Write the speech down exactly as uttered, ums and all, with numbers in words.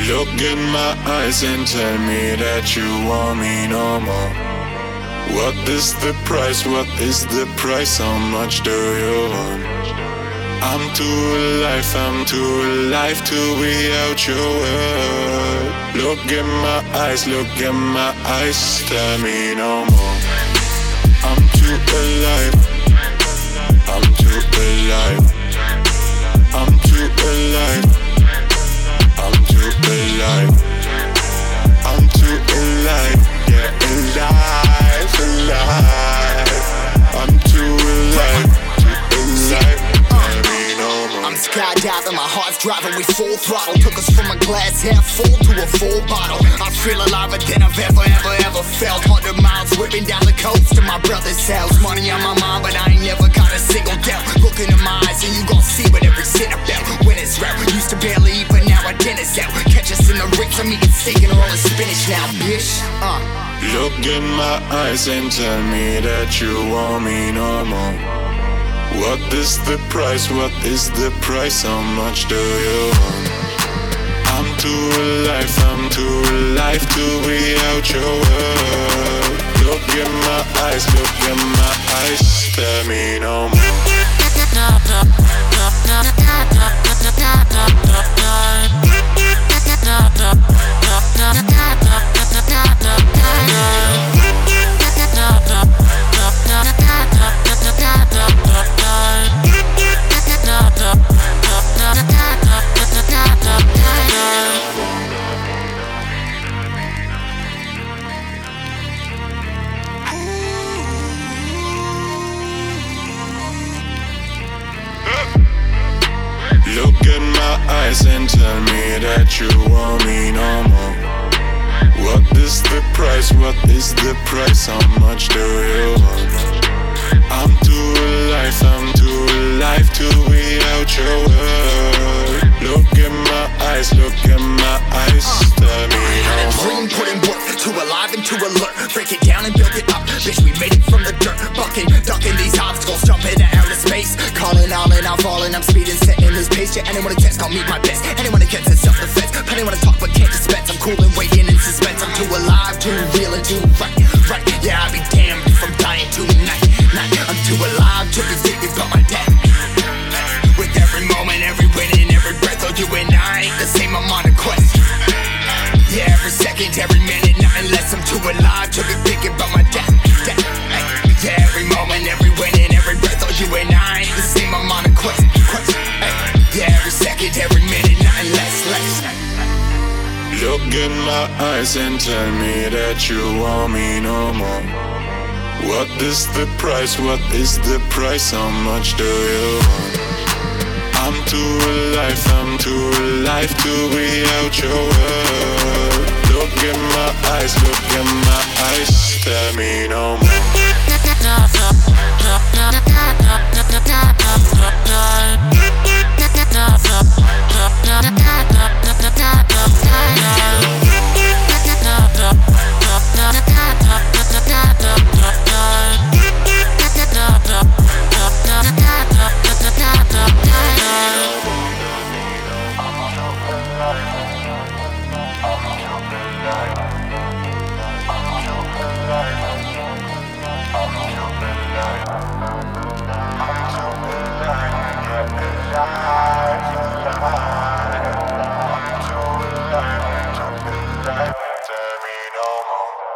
Look in my eyes and tell me that you want me no more. What is the price? What is the price? How much do you want? I'm too alive, I'm too alive to be out your world. Look in my eyes, look in my eyes, tell me no more. I'm too alive, I'm too alive, I'm too alive, I'm too alive, I'm too alive, yeah, alive, alive, I'm too alive, too alive. I'm skydiving, my heart's driving, we full throttle. Took us from a glass half full to a full bottle. I feel aliver than I've ever, ever, ever felt. Hundred miles whipping down the coast to my brother's house. Money on my mind, but I ain't never got a single doubt. Look into my eyes and you gon' see what every sin about. When it's rap, used to barely eat, but now our dinner's out. Catch us in the Ritz, I'm eating steak and all the spinach now, bitch. Uh. Look in my eyes and tell me that you want me no more. What is the price? What is the price? How much do you want? I'm too alive, I'm too alive to be out your world. Look in my eyes, look in my eyes, tell me no more. Look in my eyes and tell me that you want me no more. What is the price? What is the price? How much do you want? I'm too alive, I'm too alive to be out your world. Look in my eyes, look in my eyes, tell me no more. Dream put in work, too alive and too alert. Break it down and build it up, bitch, we made it from the dirt. Bucking, ducking these obstacles, jumping to outer space. Calling all in, I'm falling, I'm speeding, setting this pace. Yeah, anyone who tests, call me my best. Anyone who gets in self-defense, plenty wanna talk but can't dispense. I'm cool and waiting in suspense. I'm too alive, too real and too right, right. Yeah, I'll be damned if I'm dying tonight, night. I'm too alive to be thinking about my death. With every moment, every winning, every breath, oh, you and I ain't the same, I'm on a quest. Yeah, every second, every minute, nothing less. I'm too alive to be thinking about my death, death. Ay. Yeah, every moment, every winning, every breath, oh, you and I ain't the same, I'm on a quest, quest. Ay. Yeah, every second, every minute, nothing less, less. Look in my eyes and tell me that you want me no more. What is the price? What is the price? How much do you want? I'm too alive, I'm too alive to be out your world. Look in my eyes, look in my eyes, tell me no more. Tell me no more.